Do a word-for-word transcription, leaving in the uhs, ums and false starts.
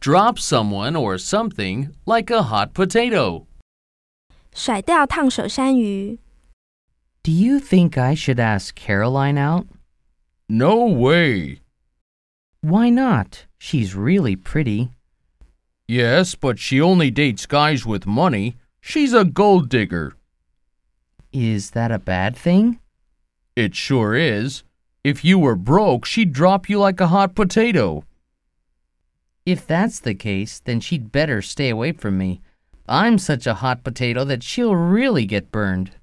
Drop someone or something like a hot potato. 甩掉烫手山芋。 Do you think I should ask Caroline out? No way. Why not? She's really pretty. Yes, but she only dates guys with money. She's a gold digger. Is that a bad thing? It sure is. If you were broke, she'd drop you like a hot potato. If that's the case, then she'd better stay away from me. I'm such a hot potato that she'll really get burned.